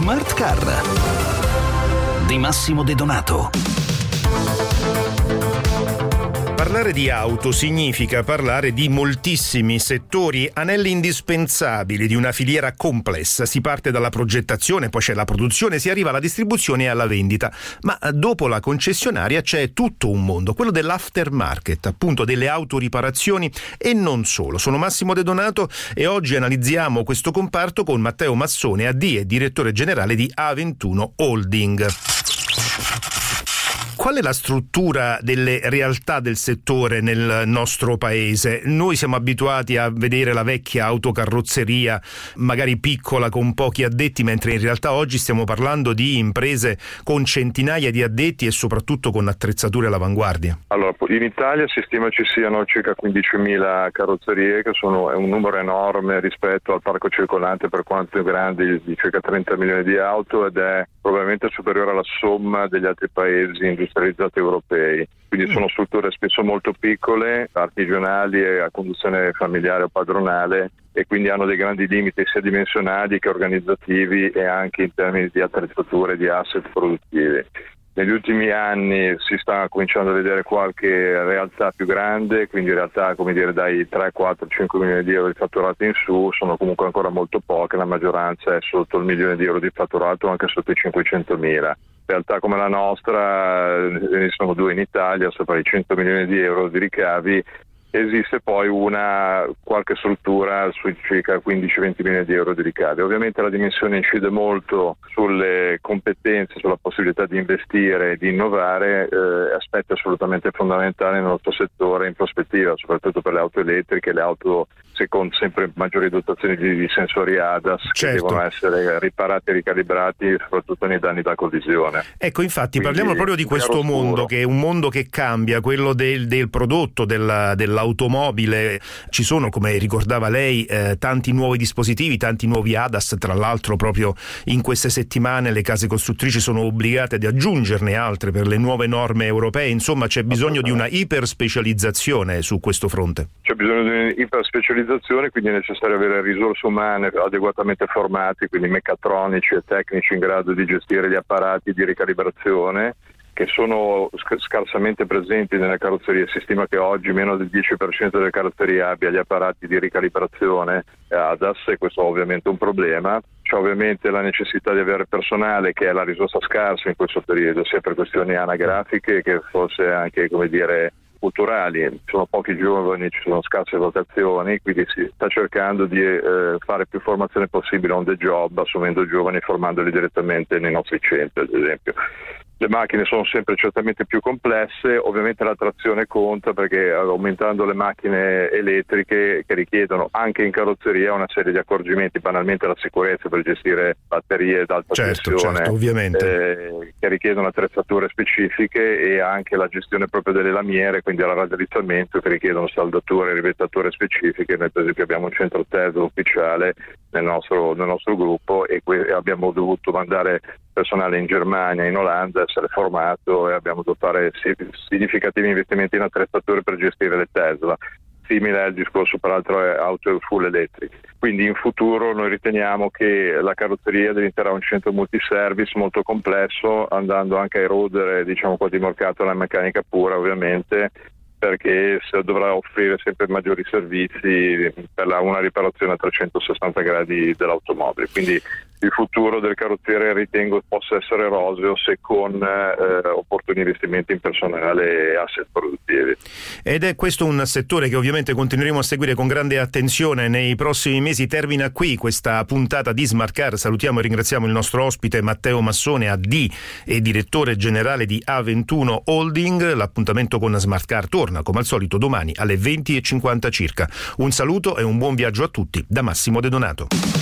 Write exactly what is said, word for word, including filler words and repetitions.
Smart Car di Massimo De Donato. Parlare di auto significa parlare di moltissimi settori, anelli indispensabili di una filiera complessa. Si parte dalla progettazione, poi c'è la produzione, si arriva alla distribuzione e alla vendita. Ma dopo la concessionaria c'è tutto un mondo, quello dell'aftermarket, appunto delle autoriparazioni e non solo. Sono Massimo De Donato e oggi analizziamo questo comparto con Matteo Massone, A D e direttore generale di A ventuno Holding. Qual è la struttura delle realtà del settore nel nostro paese? Noi siamo abituati a vedere la vecchia autocarrozzeria, magari piccola con pochi addetti, mentre in realtà oggi stiamo parlando di imprese con centinaia di addetti e soprattutto con attrezzature all'avanguardia. Allora, in Italia si stima ci siano circa quindicimila carrozzerie, che sono è un numero enorme rispetto al parco circolante, per quanto è grande, di circa trenta milioni di auto, ed è probabilmente superiore alla somma degli altri paesi industrializzati europei. Quindi sono strutture spesso molto piccole, artigianali e a conduzione familiare o padronale, e quindi hanno dei grandi limiti sia dimensionali che organizzativi e anche in termini di attrezzature, di asset produttivi. Negli ultimi anni si sta cominciando a vedere qualche realtà più grande, quindi realtà come dire dai tre, quattro, cinque milioni di euro di fatturato in su, sono comunque ancora molto poche, la maggioranza è sotto il milione di euro di fatturato, anche sotto i cinquecentomila. Realtà come la nostra, ne sono due in Italia, sopra i cento milioni di euro di ricavi. Esiste poi una qualche struttura sui circa quindici venti milioni di euro di ricavi. Ovviamente la dimensione incide molto sulle competenze, sulla possibilità di investire e di innovare, eh, aspetti assolutamente fondamentali nel nostro settore in prospettiva, soprattutto per le auto elettriche, le auto con sempre maggiori dotazioni di, di sensori A D A S, certo, che devono essere riparati e ricalibrati soprattutto nei danni da collisione. Ecco, infatti Quindi, parliamo proprio di questo mondo, che è un mondo che cambia, quello del, del prodotto, della, dell'automobile. Ci sono, come ricordava lei, eh, tanti nuovi dispositivi, tanti nuovi A D A S. Tra l'altro proprio in queste settimane le case costruttrici sono obbligate ad aggiungerne altre per le nuove norme europee. Insomma, c'è bisogno di una iperspecializzazione su questo fronte. C'è bisogno di un'iperspecializzazione, quindi è necessario avere risorse umane adeguatamente formate, quindi meccatronici e tecnici in grado di gestire gli apparati di ricalibrazione, che sono sc- scarsamente presenti nelle carrozzerie. Si stima che oggi meno del dieci per cento delle carrozzerie abbia gli apparati di ricalibrazione A D A S, e questo è ovviamente un problema. C'è ovviamente la necessità di avere personale, che è la risorsa scarsa in questo periodo, sia per questioni anagrafiche che forse anche, come dire, culturali. Ci sono pochi giovani, ci sono scarse vocazioni, quindi si sta cercando di eh, fare più formazione possibile on the job, assumendo giovani e formandoli direttamente nei nostri centri, ad esempio. Le macchine sono sempre certamente più complesse, ovviamente la trazione conta, perché aumentando le macchine elettriche, che richiedono anche in carrozzeria una serie di accorgimenti, banalmente la sicurezza per gestire batterie d'alta certo, tensione, certo, ovviamente. Eh, che richiedono attrezzature specifiche, e anche la gestione proprio delle lamiere, quindi al raddrizzamento, che richiedono saldature e rivettature specifiche. Noi per esempio abbiamo un centro Tesla ufficiale nel nostro, nel nostro gruppo, e que- abbiamo dovuto mandare personale in Germania, in Olanda, essere formato, e abbiamo dovuto fare significativi investimenti in attrezzature per gestire le Tesla. Simile al discorso peraltro è auto full electric. Quindi in futuro noi riteniamo che la carrozzeria diventerà un centro multiservice molto complesso, andando anche a erodere, diciamo, quasi mercato la meccanica pura, ovviamente, perché dovrà offrire sempre maggiori servizi per la, una riparazione a trecentosessanta gradi dell'automobile. Quindi il futuro del carrozziere ritengo possa essere roseo, se con eh, opportuni investimenti in personale e asset produttivi. Ed è questo un settore che ovviamente continueremo a seguire con grande attenzione nei prossimi mesi. Termina qui questa puntata di Smart Car. Salutiamo e ringraziamo il nostro ospite Matteo Massone, A D e direttore generale di A ventuno Holding. L'appuntamento con Smart Car torna come al solito domani alle venti e cinquanta circa. Un saluto e un buon viaggio a tutti da Massimo De Donato.